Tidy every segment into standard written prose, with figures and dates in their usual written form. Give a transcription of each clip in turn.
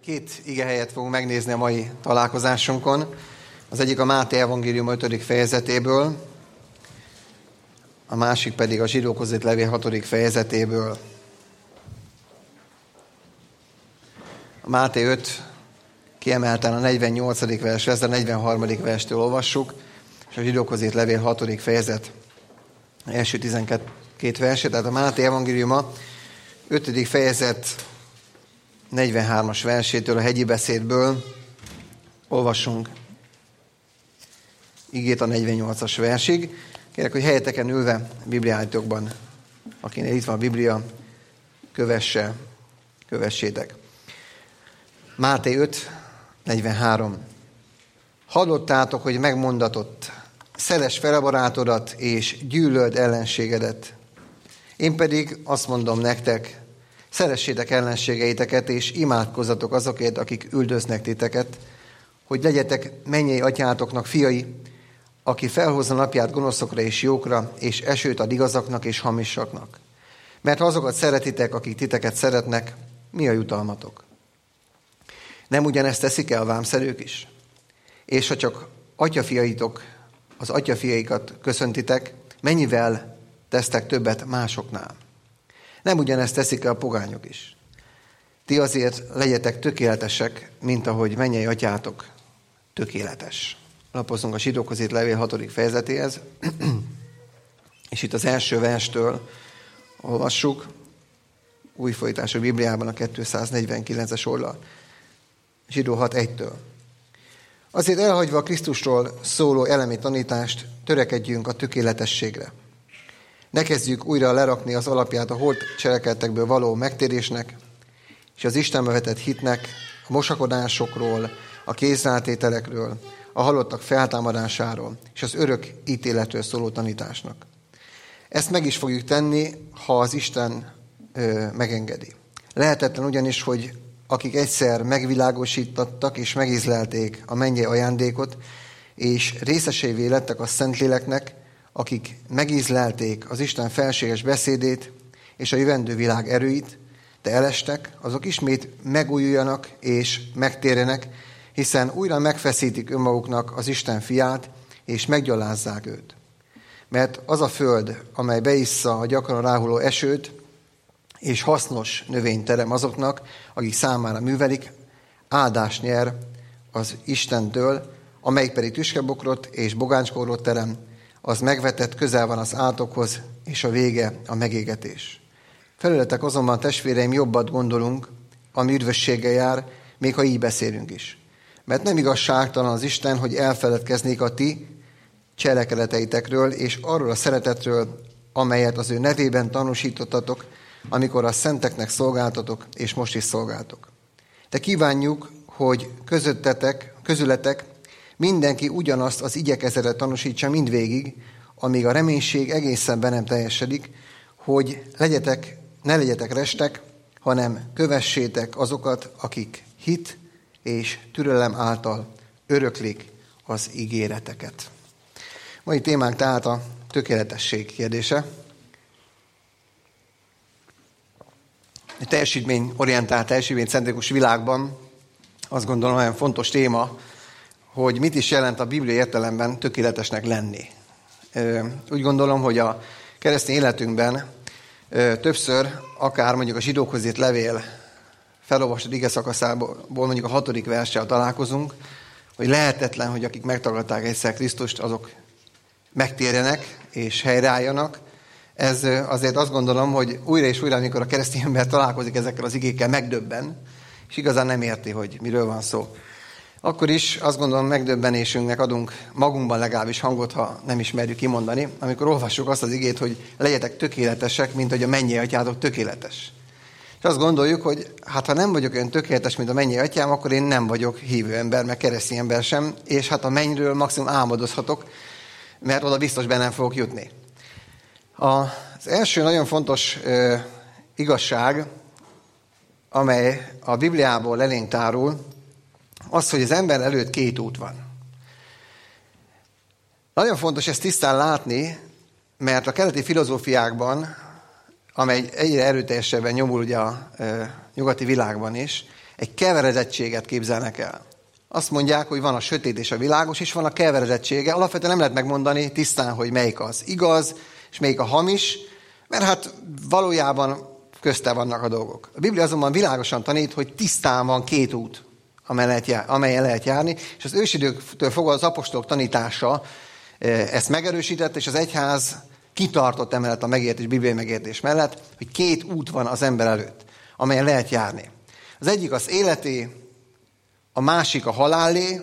Két igehelyet fogunk megnézni a mai találkozásunkon. Az egyik a Máté evangélium 5. fejezetéből, a másik pedig a Zsidókhoz írt levél 6. fejezetéből. A Máté 5 kiemelten a 48. versről, ezt a 43. verstől olvassuk, és a Zsidókhoz írt levél 6. fejezet első 12 verset. Tehát a Máté evangéliuma 5. fejezet 43. versétől, a hegyi beszédből olvassunk igét a 48. versig. Kérlek, hogy helyeteken ülve Bibliáitokban, akinek itt van a Biblia, kövessétek. Máté 5, 43. Hallottátok, hogy megmondatott, szeresd fel a barátodat, és gyűlöld ellenségedet. Én pedig azt mondom nektek, szeressétek ellenségeiteket, és imádkozzatok azokért, akik üldöznek titeket, hogy legyetek mennyei atyátoknak fiai, aki felhozza napját gonoszokra és jókra, és esőt ad igazaknak és hamisaknak. Mert ha azokat szeretitek, akik titeket szeretnek, mi a jutalmatok? Nem ugyanezt teszik-e a vámszerők is? És ha csak atyafiaitok, az atyafiaikat köszöntitek, mennyivel tesztek többet másoknál? Nem ugyanezt teszik-e a pogányok is? Ti azért legyetek tökéletesek, mint ahogy mennyei atyátok tökéletes. Lapozzunk a Zsidókhoz írt levél 6. fejezetéhez, és itt az első verstől olvassuk, újfordítású Bibliában a 249-es oldal, Zsidó 6.1-től. Azért elhagyva a Krisztusról szóló elemi tanítást, törekedjünk a tökéletességre. Ne kezdjük újra lerakni az alapját a holt cselekedetekből való megtérésnek, és az Istenbe vetett hitnek, a mosakodásokról, a kézrátételekről, a halottak feltámadásáról, és az örök ítéletről szóló tanításnak. Ezt meg is fogjuk tenni, ha az Isten megengedi. Lehetetlen ugyanis, hogy akik egyszer megvilágosítottak és megízlelték a mennyei ajándékot, és részesévé lettek a Szentléleknek, akik megízlelték az Isten felséges beszédét és a jövendő világ erőit, de elestek, azok ismét megújuljanak és megtérjenek, hiszen újra megfeszítik önmaguknak az Isten fiát, és meggyalázzák őt. Mert az a föld, amely beissza a gyakran ráhuló esőt, és hasznos növényt terem azoknak, akik számára művelik, áldást nyer az Istentől, amelyik pedig tüskebokrot és bogáncskorot terem, az megvetett, közel van az átokhoz, és a vége a megégetés. Felületek azonban, testvéreim, jobbat gondolunk, ami üdvösséggel jár, még ha így beszélünk is. Mert nem igazságtalan az Isten, hogy elfeledkeznék a ti cselekedeteitekről, és arról a szeretetről, amelyet az ő nevében tanúsítottatok, amikor a szenteknek szolgáltatok, és most is szolgáltok. De kívánjuk, hogy közületek mindenki ugyanazt az igyekezetet tanúsítsa mindvégig, amíg a reménység egészen be nem teljesedik, hogy ne legyetek restek, hanem kövessétek azokat, akik hit és türelem által öröklik az ígéreteket. Mai témánk tehát a tökéletesség kérdése. A teljesítményorientált, teljesítménycentrikus világban azt gondolom olyan fontos téma, hogy mit is jelent a Biblia értelemben tökéletesnek lenni. Úgy gondolom, hogy a keresztény életünkben többször, akár mondjuk a Zsidókhoz írt levél felolvasott ige szakaszából, mondjuk a 6. verssel találkozunk, hogy lehetetlen, hogy akik megtagadták egyszer Krisztust, azok megtérjenek és helyreálljanak. Ez azért azt gondolom, hogy újra és újra, amikor a keresztény ember találkozik ezekkel az igékkel, megdöbben, és igazán nem érti, hogy miről van szó. Akkor is azt gondolom, megdöbbenésünknek adunk magunkban legalábbis hangot, ha nem ismerjük kimondani, amikor olvassuk azt az igét, hogy legyetek tökéletesek, mint hogy a mennyei atyátok tökéletes. És azt gondoljuk, hogy hát ha nem vagyok olyan tökéletes, mint a mennyei atyám, akkor én nem vagyok hívő ember, meg keresztény ember sem, és hát a mennyről maximum álmodozhatok, mert oda biztos be nem fogok jutni. Az első nagyon fontos igazság, amely a Bibliából elénk tárul, az, hogy az ember előtt két út van. Nagyon fontos ezt tisztán látni, mert a keleti filozófiákban, amely egyre erőteljesebben nyomul ugye a nyugati világban is, egy keveredettséget képzelnek el. Azt mondják, hogy van a sötét és a világos, és van a keveredettsége. Alapvetően nem lehet megmondani tisztán, hogy melyik az igaz, és melyik a hamis, mert hát valójában közte vannak a dolgok. A Biblia azonban világosan tanít, hogy tisztán van két út, amelyen lehet járni, és az ősidőktől fogva az apostolok tanítása ezt megerősített, és az egyház kitartott emellett a megértés, bibliai megértés mellett, hogy két út van az ember előtt, amelyen lehet járni. Az egyik az életé, a másik a halálé,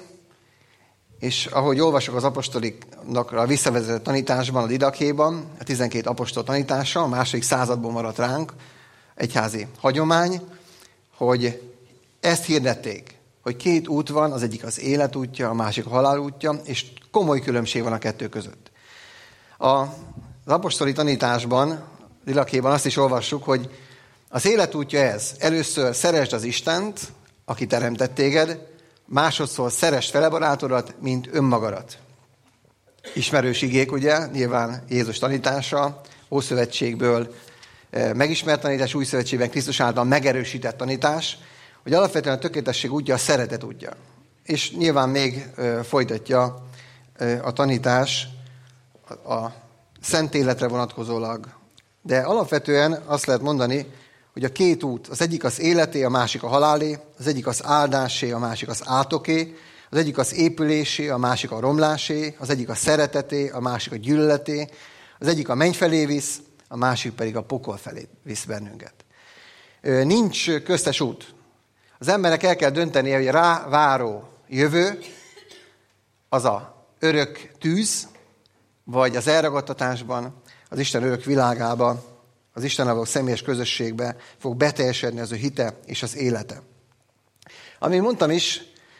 és ahogy olvasok az apostoliknak visszavezetett tanításban, a Didakéban, a 12 apostol tanítása, a második századból maradt ránk, egyházi hagyomány, hogy ezt hirdették, hogy két út van, az egyik az élet útja, a másik a halál útja, és komoly különbség van a kettő között. Az apostoli tanításban, Didakéban azt is olvassuk, hogy az élet útja ez. Először szeresd az Istent, aki teremtett téged, másodszor szeresd fele barátodat, mint önmagadat. Ismerős igék, ugye, nyilván Jézus tanítása, Ószövetségből megismert tanítás, Új Szövetségben Krisztus által megerősített tanítás, hogy alapvetően a tökéletesség útja a szeretet útja. És nyilván még folytatja a tanítás a szent életre vonatkozólag. De alapvetően azt lehet mondani, hogy a két út, az egyik az életé, a másik a halálé, az egyik az áldásé, a másik az átoké, az egyik az épülésé, a másik a romlásé, az egyik a szereteté, a másik a gyűlöleté, az egyik a menny felé visz, a másik pedig a pokol felé visz bennünket. Nincs köztes út. Az embernek el kell döntenie, hogy rá váró jövő, az a örök tűz, vagy az elragadtatásban, az Isten örök világában, az Istennel való személyes közösségbe fog beteljesedni az ő hite és az élete. Amint mondtam is,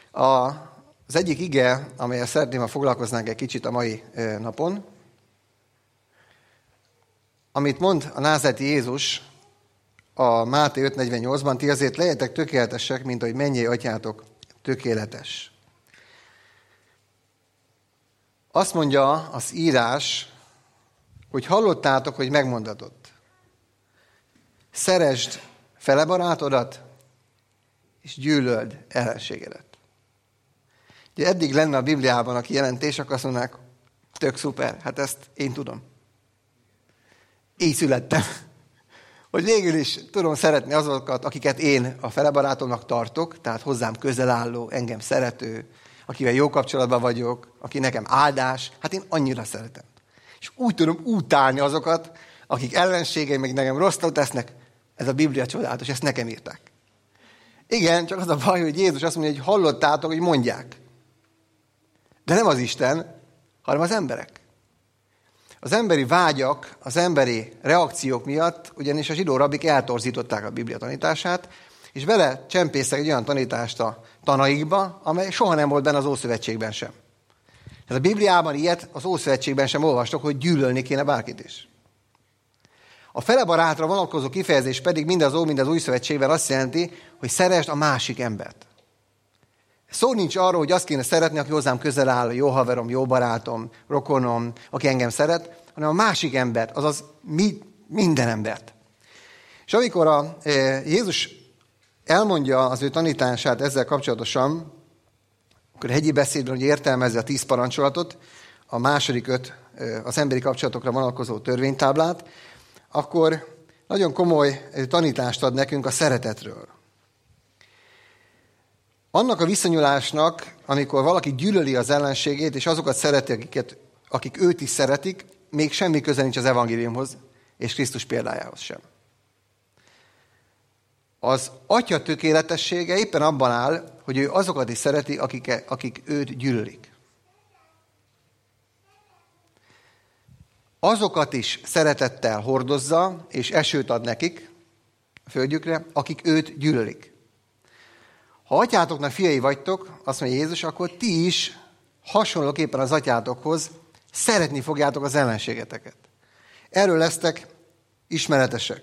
az egyik ige, amelyel szeretném, ha foglalkoznánk egy kicsit a mai napon, amit mond a názáreti Jézus a Máté 5.48-ban, ti azért legyetek tökéletesek, mint ahogy mennyei atyátok tökéletes. Azt mondja az írás, hogy hallottátok, hogy megmondatott. Szeresd fele barátodat, és gyűlöld ellenségedet. Ugye eddig lenne a Bibliában a kijelentés, akkor azt mondanák, tök szuper, hát ezt én tudom. Így születtem. Hogy végül is tudom szeretni azokat, akiket én a fele barátomnak tartok, tehát hozzám közel álló, engem szerető, akivel jó kapcsolatban vagyok, aki nekem áldás, hát én annyira szeretem. És úgy tudom utálni azokat, akik ellenségeim, meg nekem rosszat tesznek. Ez a Biblia csodálatos, ezt nekem írták. Igen, csak az a baj, hogy Jézus azt mondja, hogy hallottátok, hogy mondják. De nem az Isten, hanem az emberek. Az emberi vágyak, az emberi reakciók miatt, ugyanis a zsidó rabbik eltorzították a Biblia tanítását, és belecsempésztek egy olyan tanítást a tanaikba, amely soha nem volt benne az Ószövetségben sem. Tehát a Bibliában ilyet az Ószövetségben sem olvastok, hogy gyűlölni kéne bárkit is. A fele barátra vonatkozó kifejezés pedig mind az Új Szövetségben azt jelenti, hogy szeresd a másik embert. Szó nincs arról, hogy azt kéne szeretni, aki hozzám közel áll, jó haverom, jó barátom, rokonom, aki engem szeret, hanem a másik embert, azaz minden embert. És amikor Jézus elmondja az ő tanítását ezzel kapcsolatosan, akkor a hegyi beszédben, hogy értelmezze a 10 parancsolatot, a második 5 az emberi kapcsolatokra vonatkozó törvénytáblát, akkor nagyon komoly tanítást ad nekünk a szeretetről. Annak a viszonyulásnak, amikor valaki gyűlöli az ellenségét, és azokat szereti, akik őt is szeretik, még semmi köze nincs az evangéliumhoz, és Krisztus példájához sem. Az atya tökéletessége éppen abban áll, hogy ő azokat is szereti, akik őt gyűlölik. Azokat is szeretettel hordozza, és esőt ad nekik a földjükre, akik őt gyűlölik. Ha atyátoknak fiai vagytok, azt mondja Jézus, akkor ti is hasonlóképpen az atyátokhoz szeretni fogjátok az ellenségeteket. Erről lesztek ismeretesek.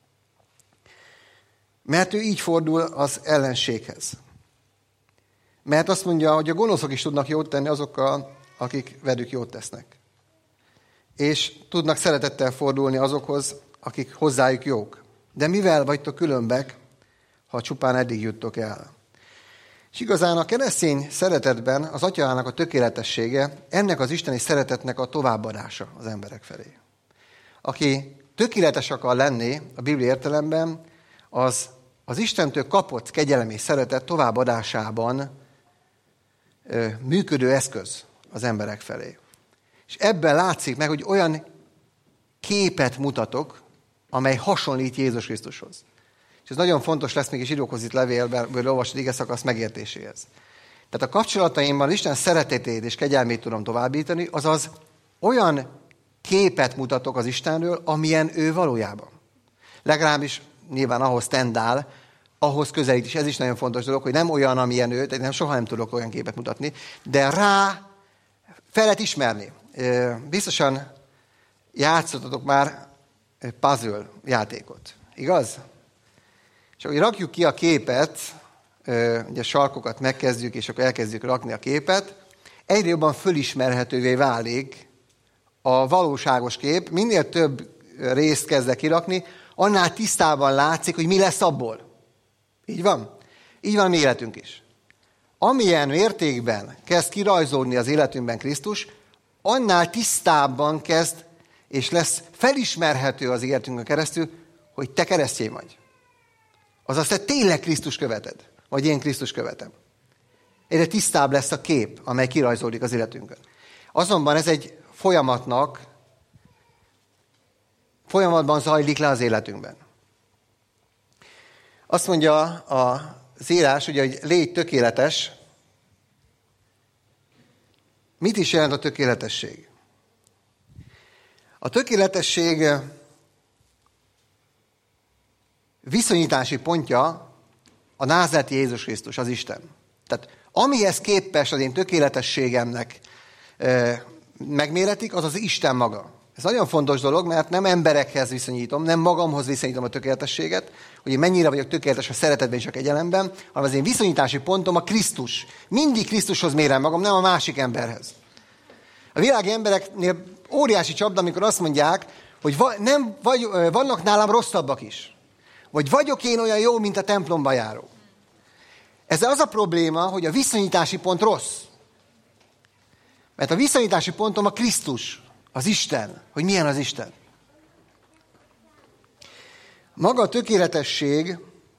Mert ő így fordul az ellenséghez. Mert azt mondja, hogy a gonoszok is tudnak jót tenni azokkal, akik velük jót tesznek. És tudnak szeretettel fordulni azokhoz, akik hozzájuk jók. De mivel vagytok különbek, ha csupán eddig juttok el. És igazán a keresztény szeretetben az Atyának a tökéletessége, ennek az isteni szeretetnek a továbbadása az emberek felé. Aki tökéletes akar lenni a Biblia értelemben, az Istentől kapott kegyelem és szeretet továbbadásában működő eszköz az emberek felé. És ebben látszik meg, hogy olyan képet mutatok, amely hasonlít Jézus Krisztushoz. És ez nagyon fontos lesz, mégis írókhoz itt levélből olvasott ige szakasz megértéséhez. Tehát a kapcsolataimban Isten szeretetét és kegyelmét tudom továbbítani, azaz olyan képet mutatok az Istenről, amilyen ő valójában. Legalábbis nyilván ahhoz tendál, ahhoz közelít is. Ez is nagyon fontos dolog, hogy nem olyan, amilyen ő, tehát nem soha nem tudok olyan képet mutatni, de rá fel lehet ismerni. Biztosan játszottatok már puzzle játékot, igaz? És akkor rakjuk ki a képet, ugye sarkokat megkezdjük, és akkor elkezdjük rakni a képet, egyre jobban fölismerhetővé válik a valóságos kép, minél több részt kezdek kirakni, annál tisztában látszik, hogy mi lesz abból. Így van? Így van a mi életünk is. Amilyen mértékben kezd kirajzolni az életünkben Krisztus, annál tisztábban kezd, és lesz felismerhető az életünkön keresztül, hogy te keresztény vagy. Azaz te tényleg Krisztus követed, vagy én Krisztus követem. Egyre tisztább lesz a kép, amely kirajzolódik az életünkön. Azonban ez egy folyamatban zajlik le az életünkben. Azt mondja az írás, ugye, hogy légy tökéletes. Mit is jelent a tökéletesség? A tökéletesség viszonyítási pontja a názáreti Jézus Krisztus, az Isten. Tehát amihez képes az én tökéletességemnek megméretik, az az Isten maga. Ez nagyon fontos dolog, mert nem emberekhez viszonyítom, nem magamhoz viszonyítom a tökéletességet, hogy én mennyire vagyok tökéletes a szeretetben és a kegyelemben, hanem az én viszonyítási pontom a Krisztus. Mindig Krisztushoz mérem magam, nem a másik emberhez. A világi embereknél óriási csapda, amikor azt mondják, hogy vannak nálam rosszabbak is. Vagy vagyok én olyan jó, mint a templomba járó. Ezzel az a probléma, hogy a viszonyítási pont rossz. Mert a viszonyítási pontom a Krisztus, az Isten, hogy milyen az Isten. Maga a tökéletesség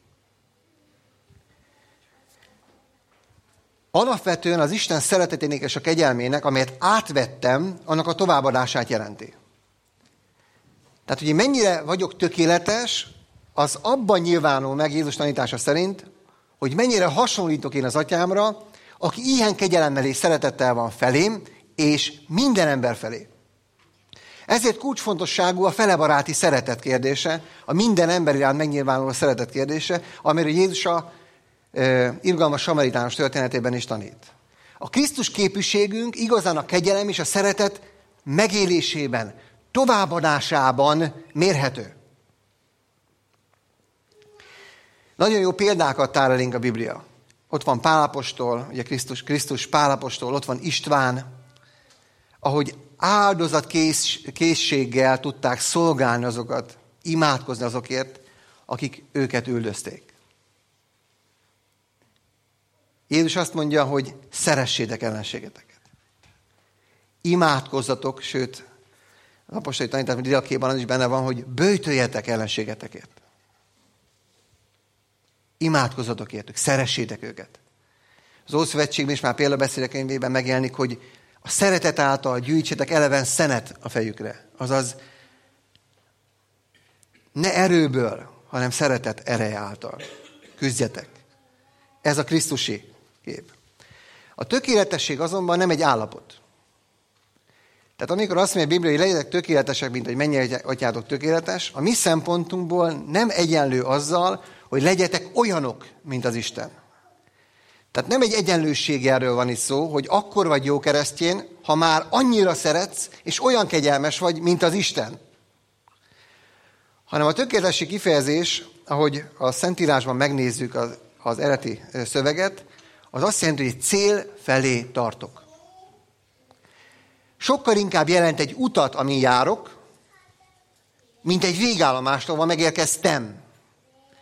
alapvetően az Isten szeretetének és a kegyelmének, amelyet átvettem, annak a továbbadását jelenti. Tehát, hogy én mennyire vagyok tökéletes, az abban nyilvánul meg Jézus tanítása szerint, hogy mennyire hasonlítok én az Atyámra, aki ilyen kegyelemmel és szeretettel van felém, és minden ember felé. Ezért kulcsfontosságú a felebaráti szeretet kérdése, a minden ember iránt megnyilvánuló szeretet kérdése, amiről Jézus a irgalmas samaritános történetében is tanít. A Krisztus képűségünk igazán a kegyelem és a szeretet megélésében, továbbadásában mérhető. Nagyon jó példákat tár elénk a Biblia. Ott van Pál apostol, ugye Krisztus Pál apostol, ott van István, ahogy áldozatkészséggel tudták szolgálni azokat, imádkozni azokért, akik őket üldözték. Jézus azt mondja, hogy szeressétek ellenségeteket. Imádkozzatok, sőt, az apostoli tanítás didakéban az is benne van, hogy böjtöljetek ellenségetekért. Imádkozzatok értük, szeressétek őket. Az Ószövetségben is már példabeszédek könyvében megjelenik, hogy a szeretet által gyűjtsetek eleven szenet a fejükre. Azaz ne erőből, hanem szeretet ereje által. Küzdjetek. Ez a krisztusi kép. A tökéletesség azonban nem egy állapot. Tehát amikor azt mondja a Biblia, hogy legyetek tökéletesek, mint hogy mennyire atyátok tökéletes, a mi szempontunkból nem egyenlő azzal, hogy legyetek olyanok, mint az Isten. Tehát nem egy egyenlőségről van itt szó, hogy akkor vagy jó keresztjén, ha már annyira szeretsz, és olyan kegyelmes vagy, mint az Isten. Hanem a tökéletesség kifejezés, ahogy a Szentírásban megnézzük az eredeti szöveget, az azt jelenti, hogy cél felé tartok. Sokkal inkább jelent egy utat, amin járok, mint egy végállomást, ahol megérkeztem.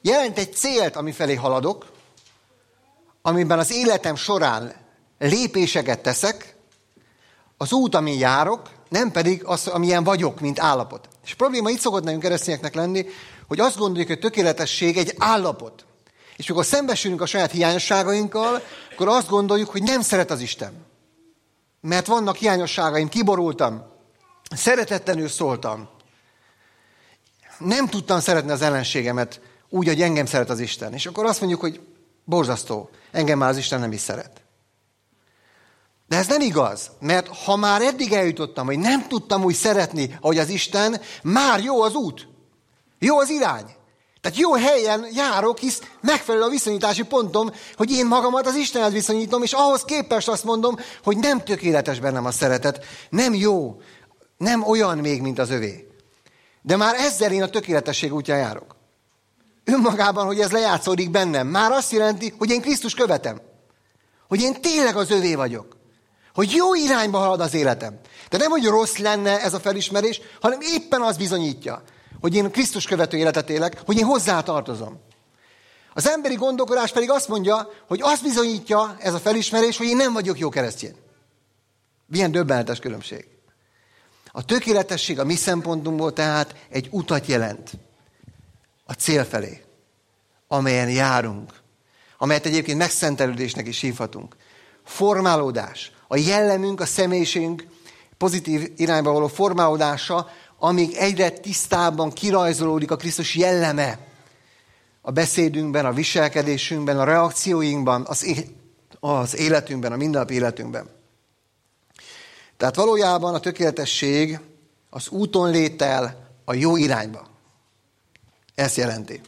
jelent egy célt, amifelé haladok, amiben az életem során lépéseket teszek, az út, amin járok, nem pedig az, amilyen vagyok, mint állapot. És a probléma itt szokott nekünk keresztényeknek lenni, hogy azt gondoljuk, hogy a tökéletesség egy állapot. És amikor szembesülünk a saját hiányosságainkkal, akkor azt gondoljuk, hogy nem szeret az Isten. Mert vannak hiányosságaim, kiborultam, szeretetlenül szóltam. Nem tudtam szeretni az ellenségemet úgy, hogy engem szeret az Isten. És akkor azt mondjuk, hogy borzasztó, engem már az Isten nem is szeret. De ez nem igaz, mert ha már eddig eljutottam, hogy nem tudtam úgy szeretni, ahogy az Isten, már jó az út. Jó az irány. Tehát jó helyen járok, hisz megfelelő a viszonyítási pontom, hogy én magamat az Istenhez viszonyítom, és ahhoz képest azt mondom, hogy nem tökéletes bennem a szeretet, nem jó, nem olyan még, mint az övé. De már ezzel én a tökéletesség útján járok. Önmagában, hogy ez lejátszódik bennem, már azt jelenti, hogy én Krisztus követem. Hogy én tényleg az övé vagyok. Hogy jó irányba halad az életem. De nem, hogy rossz lenne ez a felismerés, hanem éppen az bizonyítja, hogy én Krisztus követő életet élek, hogy én hozzá tartozom. Az emberi gondolkodás pedig azt mondja, hogy azt bizonyítja ez a felismerés, hogy én nem vagyok jó keresztény. Milyen döbbenetes különbség. A tökéletesség a mi szempontunkból tehát egy utat jelent a cél felé, amelyen járunk, amelyet egyébként megszentelődésnek is hívhatunk. Formálódás, a jellemünk, a személyiségünk pozitív irányba való formálódása, amíg egyre tisztábban kirajzolódik a Krisztus jelleme a beszédünkben, a viselkedésünkben, a reakcióinkban, az életünkben, a mindennapi életünkben. Tehát valójában a tökéletesség az úton létel a jó irányba. Ezt jelenti.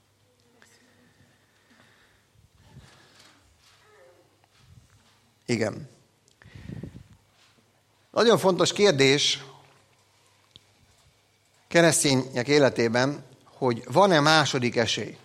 Igen. Nagyon fontos kérdés keresztények életében, hogy van-e második esély.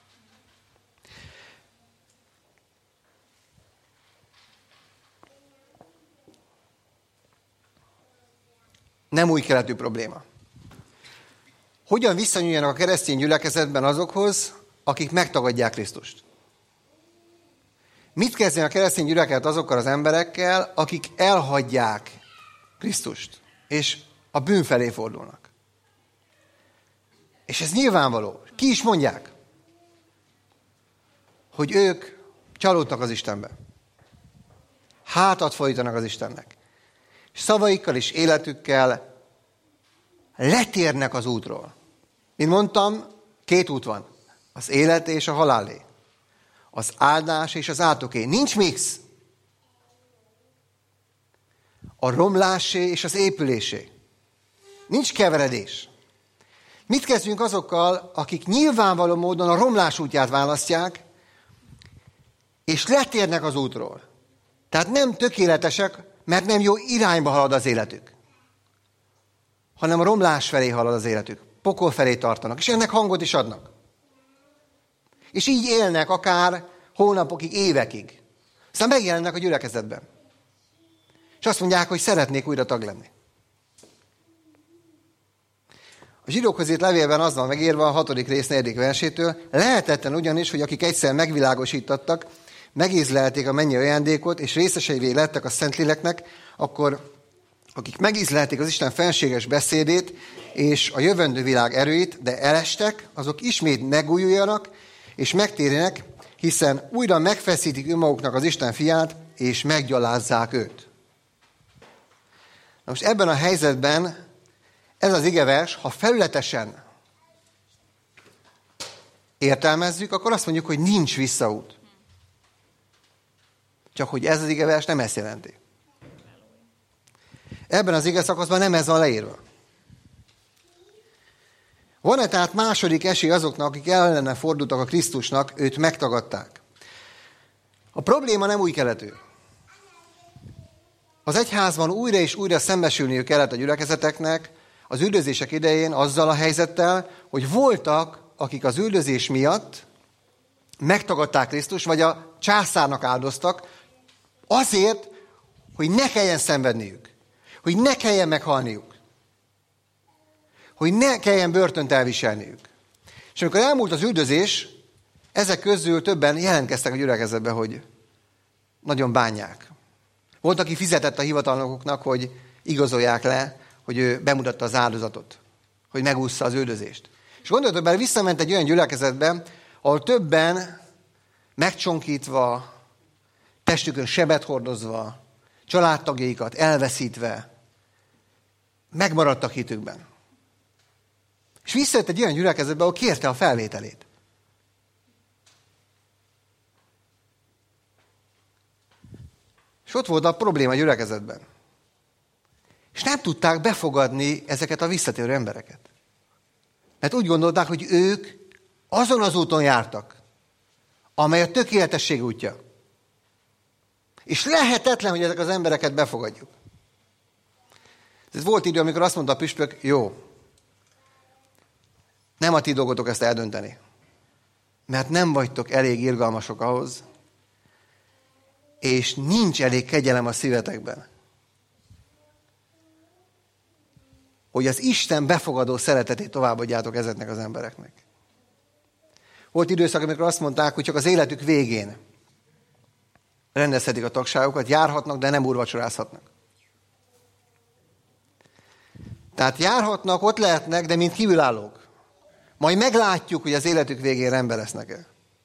Nem új keletű probléma. Hogyan viszonyuljanak a keresztény gyülekezetben azokhoz, akik megtagadják Krisztust? Mit kezdjen a keresztény gyülekezet azokkal az emberekkel, akik elhagyják Krisztust, és a bűn felé fordulnak? És ez nyilvánvaló. Ki is mondják, hogy ők csalódtak az Istenbe. Hátat fordítanak az Istennek. És szavaikkal és életükkel letérnek az útról. Mint mondtam, 2 út van. Az élet és a halálé. Az áldás és az átoké. Nincs mix. A romlásé és az épülésé. Nincs keveredés. Mit kezdjünk azokkal, akik nyilvánvaló módon a romlás útját választják, és letérnek az útról? Tehát nem tökéletesek, mert nem jó irányba halad az életük, hanem a romlás felé halad az életük. Pokol felé tartanak, és ennek hangot is adnak. És így élnek akár hónapokig, évekig. Aztán megjelennek a gyülekezetben. És azt mondják, hogy szeretnék újra tag lenni. A Zsidókhoz írt levélben az van megírva a 6. rész 4. versétől, lehetetlen ugyanis, hogy akik egyszer megvilágosítottak, megízlelték a mennyi ajándékot, és részeseivé lettek a Szentléleknek, akkor akik megízlelték az Isten fenséges beszédét, és a jövendő világ erőit, de elestek, azok ismét megújuljanak, és megtérjenek, hiszen újra megfeszítik önmaguknak az Isten fiát, és meggyalázzák őt. Na most ebben a helyzetben ez az igevers, ha felületesen értelmezzük, akkor azt mondjuk, hogy nincs visszaút. Csak hogy ez az igevers nem ezt jelenti. Ebben az igeszakaszban nem ez van leírva. Van-e tehát második esély azoknak, akik ellene fordultak a Krisztusnak, őt megtagadták? A probléma nem új keletű. Az egyházban újra és újra szembesülniük kellett a gyülekezeteknek az üldözések idején azzal a helyzettel, hogy voltak, akik az üldözés miatt megtagadták Krisztust, vagy a császárnak áldoztak, azért, hogy ne kelljen szenvedniük, hogy ne kelljen meghalniuk, hogy ne kelljen börtönt elviselniük. És amikor elmúlt az üldözés, ezek közül többen jelentkeztek a gyülekezetbe, hogy nagyon bánják. Volt, aki fizetett a hivatalnokoknak, hogy igazolják le, hogy ő bemutatta az áldozatot, hogy megúszta az üldözést. És gondoljatok bele, visszament egy olyan gyülekezetbe, ahol többen megcsonkítva, testükön sebet hordozva, családtagjaikat elveszítve, megmaradtak hitükben. És visszajött egy olyan gyülekezetbe, ahol kérte a felvételét. És ott volt a probléma a gyülekezetben. És nem tudták befogadni ezeket a visszatérő embereket. Mert úgy gondolták, hogy ők azon az úton jártak, amely a tökéletesség útja. És lehetetlen, hogy ezek az embereket befogadjuk. Ez volt idő, amikor azt mondta a püspök, jó, nem a ti dolgotok ezt eldönteni, mert nem vagytok elég irgalmasok ahhoz, és nincs elég kegyelem a szívetekben, hogy az Isten befogadó szeretetét továbbadjátok ezeknek az embereknek. Volt időszak, amikor azt mondták, hogy csak az életük végén rendezhetik a tagságokat, járhatnak, de nem úrvacsorázhatnak. Tehát járhatnak, ott lehetnek, de mint kívülállók. Majd meglátjuk, hogy az életük végén rendben lesznek-e.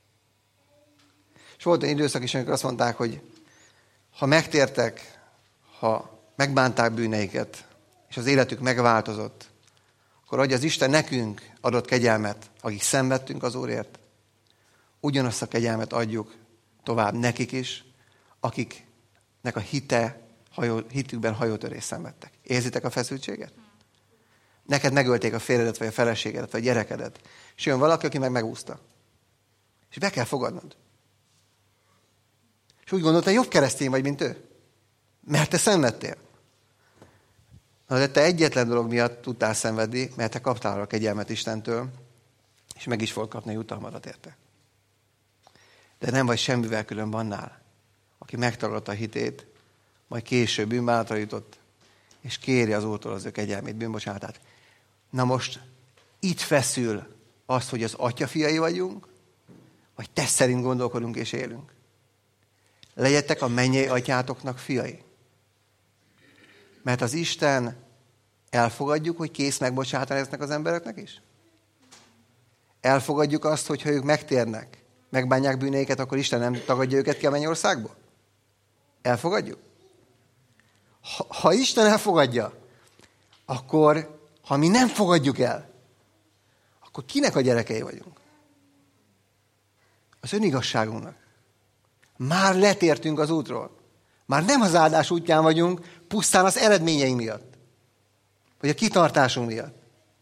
És volt egy időszak is, amikor azt mondták, hogy ha megtértek, ha megbánták bűneiket, és az életük megváltozott, akkor adja az Isten nekünk adott kegyelmet, akik szenvedtünk az Úrért, ugyanazt a kegyelmet adjuk tovább nekik is, akiknek a hitükben hajótörést szenvedtek. Érzitek a feszültséget? Neked megölték a férjedet, vagy a feleségedet, vagy a gyerekedet. És jön valaki, aki meg megúszta. És be kell fogadnod. És úgy gondolta, jobb keresztény vagy, mint ő. Mert te szenvedtél. De te egyetlen dolog miatt tudtál szenvedni, mert te kaptál a kegyelmet Istentől, és meg is fogod kapni a jutalmadat érte. De nem vagy semmivel különb annál, aki megtalálta a hitét, majd később bűnbánatra jutott, és kéri az Úrtól az ő kegyelmét, bűnbocsánatát. Na most itt feszül az, hogy az atya fiai vagyunk, vagy te szerint gondolkodunk és élünk. Legyetek a mennyei atyátoknak fiai. Mert az Isten elfogadjuk, hogy kész megbocsátani ezeknek az embereknek is? Elfogadjuk azt, hogy ha ők megtérnek, megbánják bűneiket, akkor Isten nem tagadja őket ki a mennyországba? Elfogadjuk? Ha Isten elfogadja, akkor, ha mi nem fogadjuk el, akkor kinek a gyerekei vagyunk? Az önigazságunknak. Már letértünk az útról. Már nem az áldás útján vagyunk, pusztán az eredményeink miatt. Vagy a kitartásunk miatt.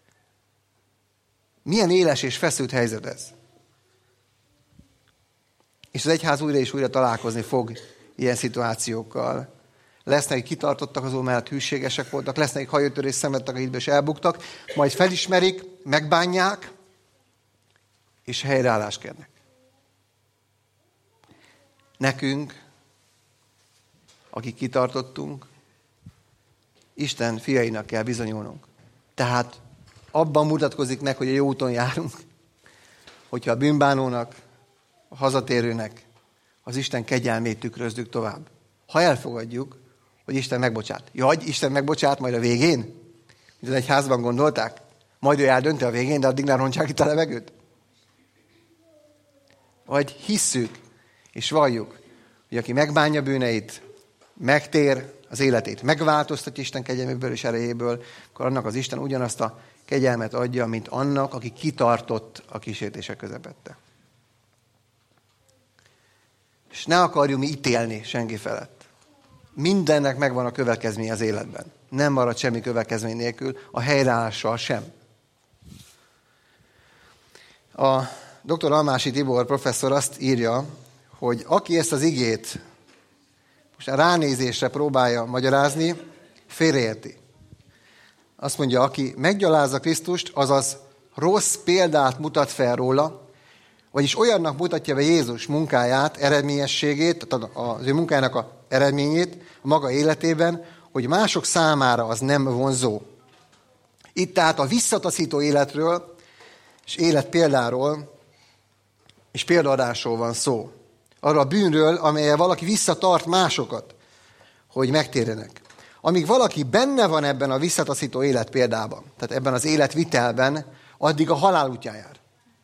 Milyen éles és feszült helyzet ez? És az egyház újra és újra találkozni fog ilyen szituációkkal. Lesznek, akik kitartottak az Úr mellett, hűségesek voltak, lesznek, akik hajótörést szenvedtek a hitbe, és elbuktak, majd felismerik, megbánják, és helyreállást kérnek. Nekünk, akik kitartottunk, Isten fiainak kell bizonyulnunk. Tehát abban mutatkozik meg, hogy a jó úton járunk, hogyha a bűnbánónak, a hazatérőnek az Isten kegyelmét tükrözzük tovább. Ha elfogadjuk, hogy Isten megbocsát. Hogy Isten megbocsát majd a végén? Mint az egyházban gondolták? Majd ő eldönti a végén, de addig ne rontsák itt a levegőt? Vagy hisszük és valljuk, hogy aki megbánja bűneit, megtér az életét, megváltoztatja Isten kegyelméből és erejéből, akkor annak az Isten ugyanazt a kegyelmet adja, mint annak, aki kitartott a kísértések közepette. És ne akarjuk mi ítélni senki felett. Mindennek megvan a következménye az életben. Nem marad semmi következmény nélkül, a helyreállással sem. A dr. Almási Tibor professzor azt írja, hogy aki ezt az igét most a ránézésre próbálja magyarázni, félreérti. Azt mondja, aki meggyalázza Krisztust, azaz rossz példát mutat fel róla, vagyis olyannak mutatja be Jézus munkáját, eredményességét, tehát az ő munkájának a eredményét a maga életében, hogy mások számára az nem vonzó. Itt tehát a visszataszító életről és élet példáról és példaadásról van szó. Arra a bűnről, amellyel valaki visszatart másokat, hogy megtérjenek. Amíg valaki benne van ebben a visszataszító élet példában, tehát ebben az életvitelben, addig a halál útján jár.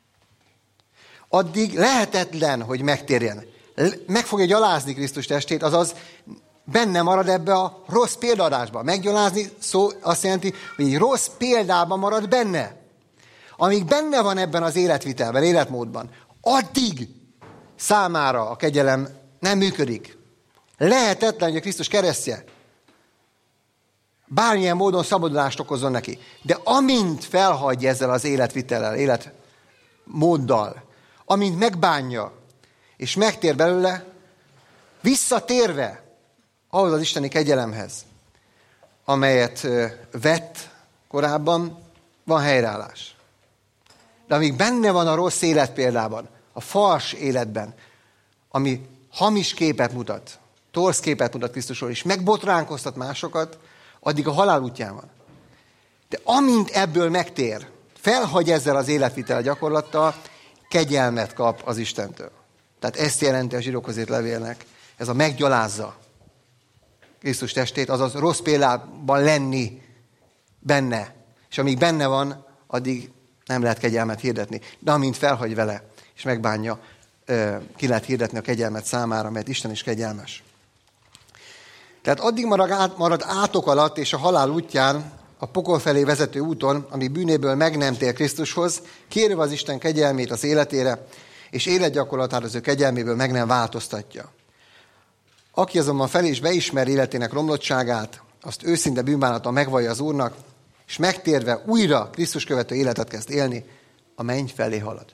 Addig lehetetlen, hogy megtérjen. Meg fogja gyalázni Krisztus testét, azaz benne marad ebbe a rossz példaadásba. Meggyalázni szó azt jelenti, hogy egy rossz példában marad benne. Amíg benne van ebben az életvitelben, életmódban, addig számára a kegyelem nem működik. Lehetetlen, hogy a Krisztus keresztje bármilyen módon szabadulást okozzon neki. De amint felhagyja ezzel az életvitellel, életmóddal, amint megbánja, és megtér belőle, visszatérve ahhoz az isteni kegyelemhez, amelyet vett korábban, van helyreállás. De amíg benne van a rossz életpéldában, a fals életben, ami hamis képet mutat, torz képet mutat Krisztusról, és megbotránkoztat másokat, addig a halál útján van. De amint ebből megtér, felhagy ezzel az életvitel gyakorlattal, kegyelmet kap az Istentől. Tehát ezt jelenti a Zsidókhoz írt levélnek. Ez a meggyalázza Krisztus testét, azaz rossz példában lenni benne. És amíg benne van, addig nem lehet kegyelmet hirdetni. De amint felhagy vele, és megbánja, ki lehet hirdetni a kegyelmet számára, mert Isten is kegyelmes. Tehát addig marad átok alatt és a halál útján, a pokol felé vezető úton, ami bűnéből meg nem tér Krisztushoz, kérve az Isten kegyelmét az életére, és életgyakorlatát az ő kegyelméből meg nem változtatja. Aki azonban fel és beismeri életének romlottságát, azt őszinte bűnbánattal megvallja az Úrnak, és megtérve újra Krisztus követő életet kezd élni, a menny felé halad.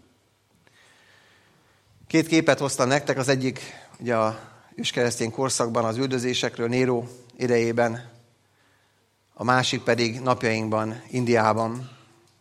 2 képet hoztam nektek, az egyik ugye a őskeresztény korszakban az üldözésekről, Néró idejében, a másik pedig napjainkban, Indiában.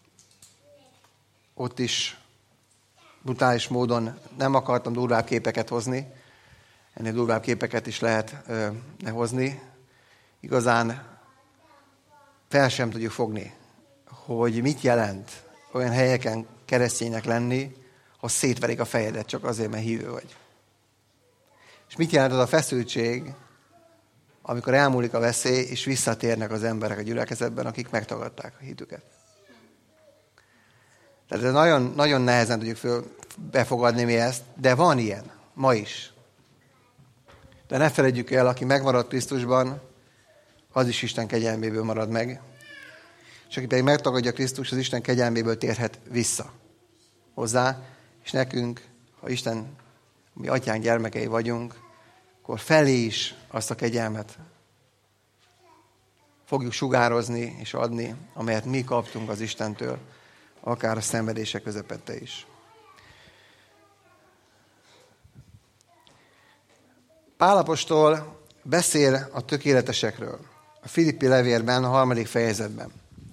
Ott is brutális módon nem akartam durvább képeket hozni, ennél durvább képeket is lehet hozni. Igazán fel sem tudjuk fogni, hogy mit jelent olyan helyeken kereszténynek lenni, ha szétverik a fejedet csak azért, mert hívő vagy. És mit jelent az a feszültség, amikor elmúlik a veszély, és visszatérnek az emberek a gyülekezetben, akik megtagadták a hitüket. Tehát ez nagyon, nagyon nehezen tudjuk befogadni mi ezt, de van ilyen, ma is. De ne feledjük el, aki megmarad Krisztusban, az is Isten kegyelméből marad meg. És aki pedig megtagadja Krisztus, az Isten kegyelméből térhet vissza hozzá, és nekünk, ha Isten, mi atyánk gyermekei vagyunk, akkor felé is azt a kegyelmet fogjuk sugározni és adni, amelyet mi kaptunk az Istentől, akár a szenvedések közepette is. Pál apostol beszél a tökéletesekről. A Filippi levélben, a 3. fejezetben.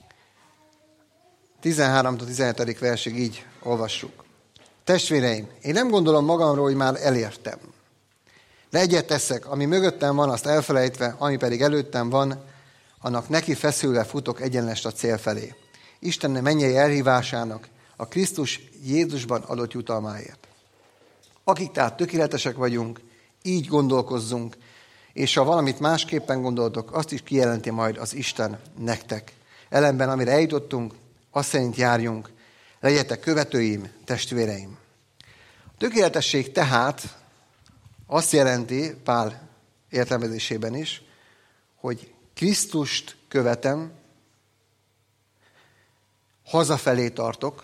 13-17. versig így olvassuk. Testvéreim, én nem gondolom magamról, hogy már elértem. De egyet teszek, ami mögöttem van, azt elfelejtve, ami pedig előttem van, annak neki feszülve futok egyenest a cél felé. Isten mennyei elhívásának, a Krisztus Jézusban adott jutalmáért. Akik tehát tökéletesek vagyunk, így gondolkozzunk, és ha valamit másképpen gondoltok, azt is kijelenti majd az Isten nektek. Ellenben, amire eljutottunk, azt szerint járjunk, legyetek követőim, testvéreim. A tökéletesség tehát azt jelenti, Pál értelmezésében is, hogy Krisztust követem, hazafelé tartok,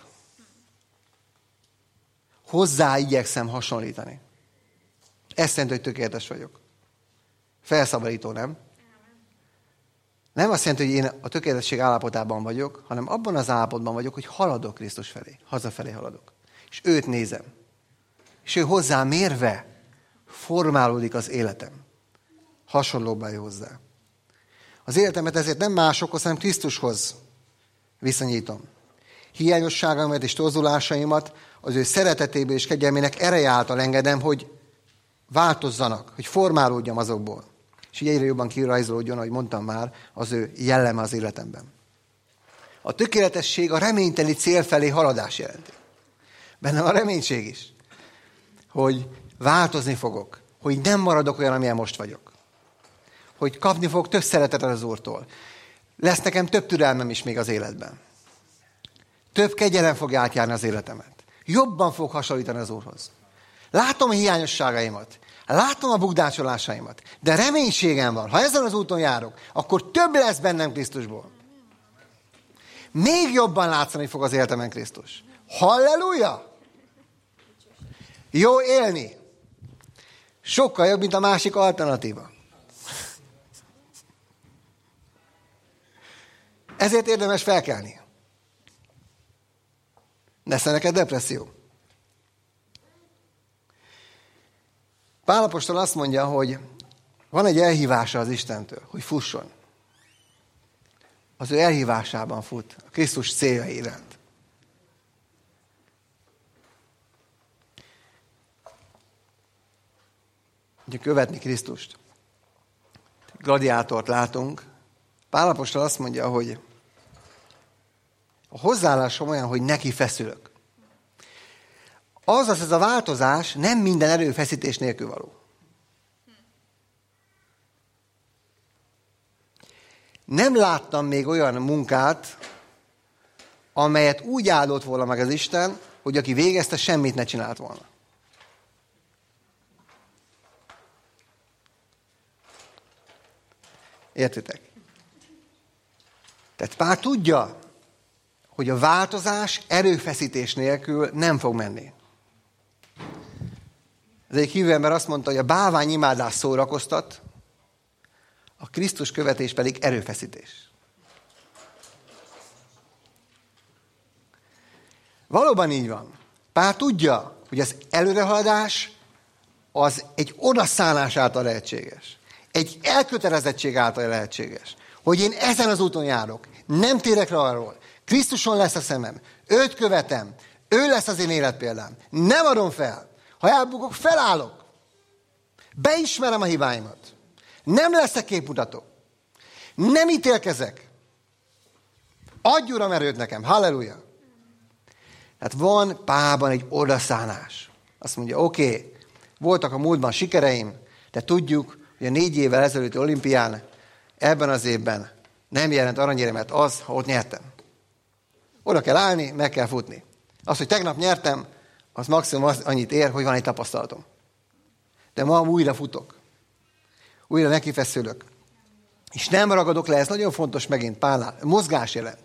hozzá igyekszem hasonlítani. Ezt jelenti, hogy tökéletes vagyok. Felszabadító, nem? Nem azt jelenti, hogy én a tökéletesség állapotában vagyok, hanem abban az állapotban vagyok, hogy haladok Krisztus felé, hazafelé haladok. És őt nézem. És ő hozzá mérve formálódik az életem. Hasonlóbbá hozzá. Az életemet ezért nem másokhoz, hanem Krisztushoz viszonyítom. Hiányosságaimat és torzulásaimat az ő szeretetéből és kegyelmének ereje által engedem, hogy változzanak, hogy formálódjam azokból. És így egyre jobban kirajzolódjon, ahogy mondtam már, az ő jelleme az életemben. A tökéletesség a reményteli cél felé haladás jelenti. Benne a reménység is, hogy változni fogok, hogy nem maradok olyan, amilyen most vagyok. Hogy kapni fogok több szeretetet az Úrtól. Lesz nekem több türelmem is még az életben. Több kegyelem fog átjárni az életemet. Jobban fog hasonlítani az Úrhoz. Látom a hiányosságaimat, látom a bukdácsolásaimat, de reménységem van. Ha ezen az úton járok, akkor több lesz bennem Krisztusból. Még jobban látszani fog az életemen Krisztus. Halleluja! Jó élni. Sokkal jobb, mint a másik alternatíva. Ezért érdemes felkelni. Lesz neked depresszió. Pál apostol azt mondja, hogy van egy elhívása az Istentől, hogy fusson. Az ő elhívásában fut, a Krisztus célja iránt. Ugye követni Krisztust. Gladiátort látunk. Pál apostol azt mondja, hogy a hozzáállásom olyan, hogy neki feszülök. Azaz ez a változás nem minden erőfeszítés nélkül való. Nem láttam még olyan munkát, amelyet úgy áldott volna meg az Isten, hogy aki végezte, semmit ne csinált volna. Értitek? Tehát Pál tudja, hogy a változás erőfeszítés nélkül nem fog menni. Az egyik hívő ember azt mondta, hogy a bálványimádás szórakoztat, a Krisztus követés pedig erőfeszítés. Valóban így van. Pál tudja, hogy az előrehaladás az egy odaszállás által lehetséges. Egy elkötelezettség által lehetséges. Hogy én ezen az úton járok. Nem térek rá arról. Krisztuson lesz a szemem. Őt követem. Ő lesz az én életpéldám. Nem adom fel. Ha elbukok, felállok. Beismerem a hibáimat. Nem leszek képmutató. Nem ítélkezek. Adj, Uram, erőt nekem. Halleluja. Tehát van Pálban egy odaszállás. Azt mondja, oké, voltak a múltban sikereim, de tudjuk, hogy a 4 évvel ezelőtti olimpián ebben az évben nem jelent aranyéremet az, ha ott nyertem. Oda kell állni, meg kell futni. Az, hogy tegnap nyertem, az maximum annyit ér, hogy van egy tapasztalatom. De ma újra futok. Újra nekifeszülök. És nem ragadok le, ez nagyon fontos megint Pálnál. Mozgás jelent.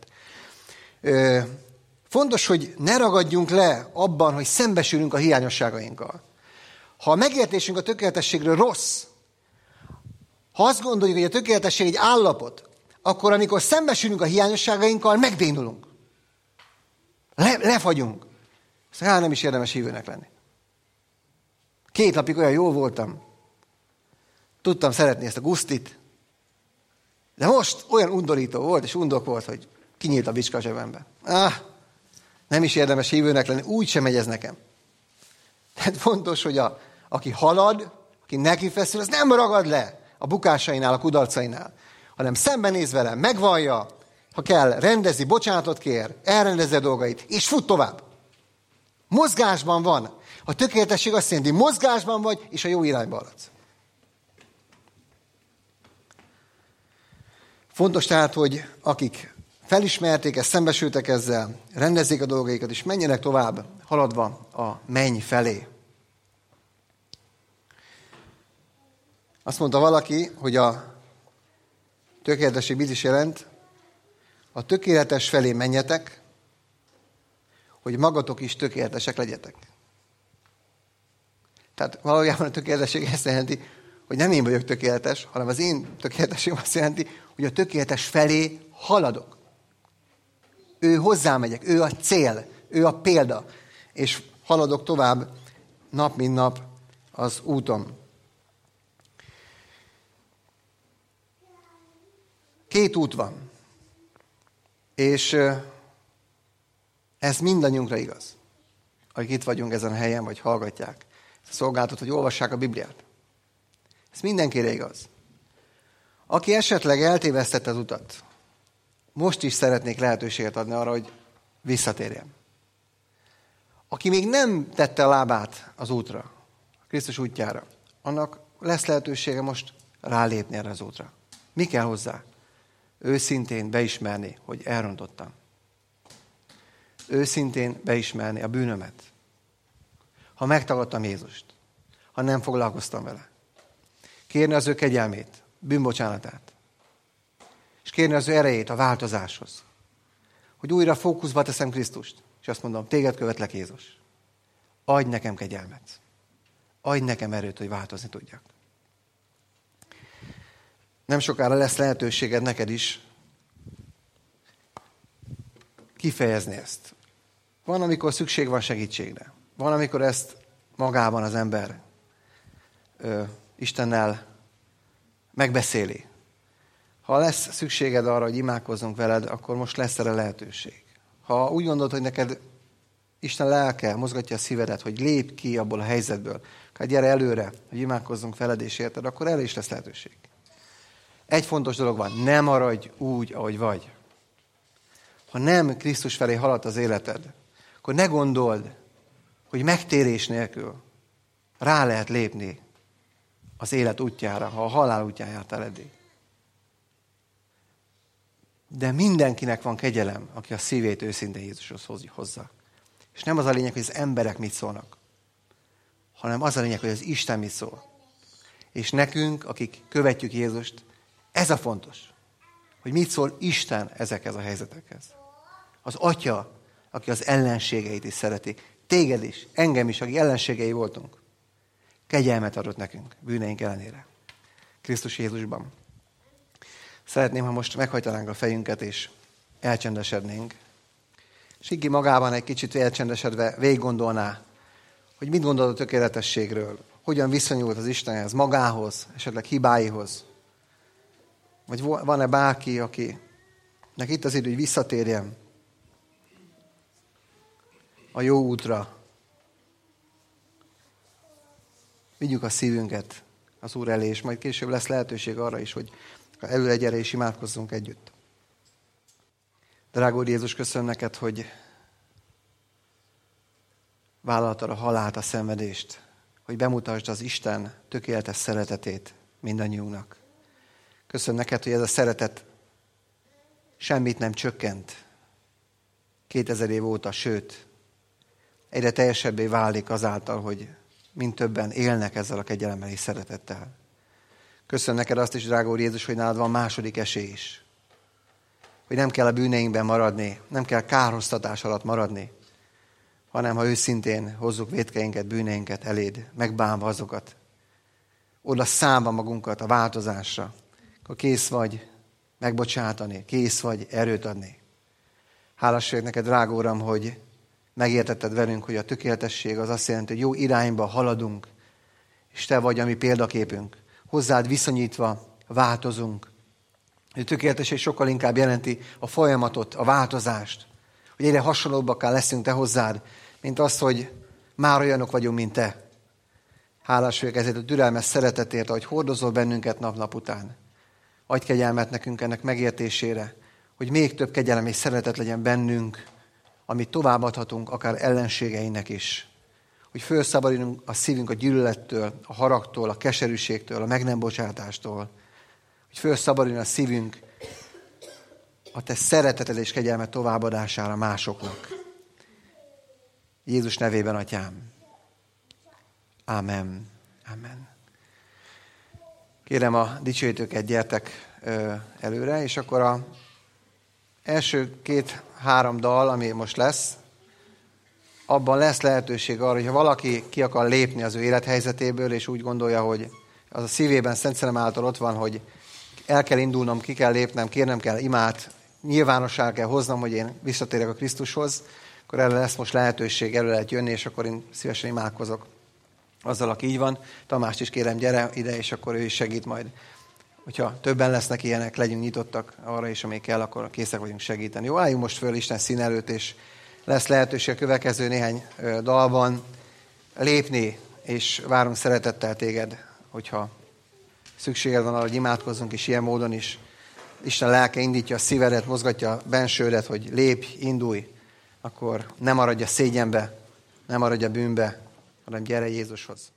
Fontos, hogy ne ragadjunk le abban, hogy szembesülünk a hiányosságainkkal. Ha a megértésünk a tökéletességről rossz, ha azt gondoljuk, hogy a tökéletesség egy állapot, akkor amikor szembesülünk a hiányosságainkkal, megbénulunk. Lefagyunk. Szóval nem is érdemes hívőnek lenni. 2 napig olyan jól voltam. Tudtam szeretni ezt a gusztit. De most olyan undorító volt, és undok volt, hogy kinyílt a bicska a zsebembe. Nem is érdemes hívőnek lenni, úgy sem megy ez nekem. Tehát fontos, hogy aki halad, aki neki feszül, az nem ragad le a bukásainál, a kudarcainál, hanem szembenéz vele, megvallja, ha kell, rendezi, bocsánatot kér, elrendezi a dolgait, és fut tovább. Mozgásban van. A tökéletesség azt jelenti, mozgásban vagy, és a jó irányba haladsz. Fontos tehát, hogy akik felismerték ezt, szembesültek ezzel, rendezzék a dolgaikat, és menjenek tovább, haladva a menny felé. Azt mondta valaki, hogy a tökéletesség mit is jelent, a tökéletes felé menjetek, hogy magatok is tökéletesek legyetek. Tehát valójában a tökéletesség ezt jelenti, hogy nem én vagyok tökéletes, hanem az én tökéletességem azt jelenti, hogy a tökéletes felé haladok. Ő hozzá megyek, ő a cél, ő a példa, és haladok tovább nap mint nap az úton. 2 út van, és ez mindannyiunkra igaz, akik itt vagyunk ezen a helyen, vagy hallgatják ezt a szolgálatot, vagy olvassák a Bibliát. Ez mindenkire igaz. Aki esetleg eltévesztette az utat, most is szeretnék lehetőséget adni arra, hogy visszatérjem. Aki még nem tette a lábát az útra, a Krisztus útjára, annak lesz lehetősége most rálépni erre az útra. Mi kell hozzá? Őszintén beismerni, hogy elrontottam. Őszintén beismerni a bűnömet. Ha megtagadtam Jézust, ha nem foglalkoztam vele. Kérni az ő kegyelmét, bűnbocsánatát. És kérni az ő erejét a változáshoz. Hogy újra fókuszba teszem Krisztust. És azt mondom, téged követlek, Jézus. Adj nekem kegyelmet. Adj nekem erőt, hogy változni tudjak. Nem sokára lesz lehetőséged neked is kifejezni ezt. Van, amikor szükség van segítségre. Van, amikor ezt magában az ember Istennel megbeszéli. Ha lesz szükséged arra, hogy imádkozzunk veled, akkor most lesz erre lehetőség. Ha úgy gondolod, hogy neked Isten lelke mozgatja a szívedet, hogy lépj ki abból a helyzetből, akkor gyere előre, hogy imádkozzunk veled és érted, akkor erre is lesz lehetőség. Egy fontos dolog van, ne maradj úgy, ahogy vagy. Ha nem Krisztus felé halad az életed, akkor ne gondold, hogy megtérés nélkül rá lehet lépni az élet útjára, ha a halál útján jártál eddig. De mindenkinek van kegyelem, aki a szívét őszintén Jézushoz hozza. És nem az a lényeg, hogy az emberek mit szólnak, hanem az a lényeg, hogy az Isten mit szól. És nekünk, akik követjük Jézust, ez a fontos, hogy mit szól Isten ezekhez a helyzetekhez. Az Atya, aki az ellenségeit is szereti, téged is, engem is, akik ellenségei voltunk, kegyelmet adott nekünk bűneink ellenére. Krisztus Jézusban. Szeretném, ha most meghajtanánk a fejünket, és elcsendesednénk. És Iggy magában egy kicsit elcsendesedve végig gondolná, hogy mit gondol a tökéletességről, hogyan viszonyult az Istenhez, magához, esetleg hibáihoz. Vagy van-e bárki, akinek itt az idő, hogy visszatérjen a jó útra. Vigyük a szívünket az Úr elé, és majd később lesz lehetőség arra is, hogy előre gyere és imádkozzunk együtt. Drága Úr Jézus, köszönöm neked, hogy vállaltad a halált, a szenvedést, hogy bemutasd az Isten tökéletes szeretetét mindannyiunknak. Köszönöm neked, hogy ez a szeretet semmit nem csökkent 2000 év óta, sőt, egyre teljesebbé válik azáltal, hogy mind többen élnek ezzel a kegyelemmel és szeretettel. Köszönöm neked azt is, drága Úr Jézus, hogy nálad van második esély is. Hogy nem kell a bűneinkben maradni, nem kell kárhoztatás alatt maradni, hanem ha őszintén hozzuk vétkeinket, bűneinket eléd, megbánva azokat, oda számba magunkat a változásra, akkor kész vagy megbocsátani, kész vagy erőt adni. Hálás vagyok neked, drága Uram, hogy megértetted velünk, hogy a tökéletesség az azt jelenti, hogy jó irányba haladunk, és te vagy a mi példaképünk. Hozzád viszonyítva változunk. A tökéletesség sokkal inkább jelenti a folyamatot, a változást, hogy egyre hasonlóbbakká leszünk te hozzád, mint az, hogy már olyanok vagyunk, mint te. Hálás vagyok ezért a türelmes szeretetért, ahogy hordozol bennünket nap-nap után. Adj kegyelmet nekünk ennek megértésére, hogy még több kegyelem és szeretet legyen bennünk, amit továbbadhatunk akár ellenségeinek is. Hogy felszabadulunk a szívünk a gyűlölettől, a haragtól, a keserűségtől, a meg nem bocsátástól. Hogy felszabaduljon a szívünk a te szereteted és kegyelmet továbbadására másoknak. Jézus nevében, Atyám. Ámen. Ámen. Kérem a dicsőítőket, gyertek előre, és akkor az első 2-3 dal, ami most lesz, abban lesz lehetőség arra, hogy ha valaki ki akar lépni az ő élethelyzetéből, és úgy gondolja, hogy az a szívében Szent Szellem által ott van, hogy el kell indulnom, ki kell lépnem, kérnem kell imát, nyilvánossá kell hoznom, hogy én visszatérek a Krisztushoz, akkor erre lesz most lehetőség, elő lehet jönni, és akkor én szívesen imádkozok azzal, aki így van. Tamást is kérem, gyere ide, és akkor ő is segít majd. Hogyha többen lesznek ilyenek, legyünk nyitottak arra is, amíg kell, akkor készek vagyunk segíteni. Jó, álljunk most föl Isten szín előtt, és lesz lehetőség a következő néhány dalban lépni, és várunk szeretettel téged, hogyha szükséged van arra, hogy imádkozzunk is ilyen módon is. Isten lelke indítja a szívedet, mozgatja a bensődet, hogy lépj, indulj, akkor ne maradj a szégyenbe, ne maradj a bűnbe, hanem gyere Jézushoz.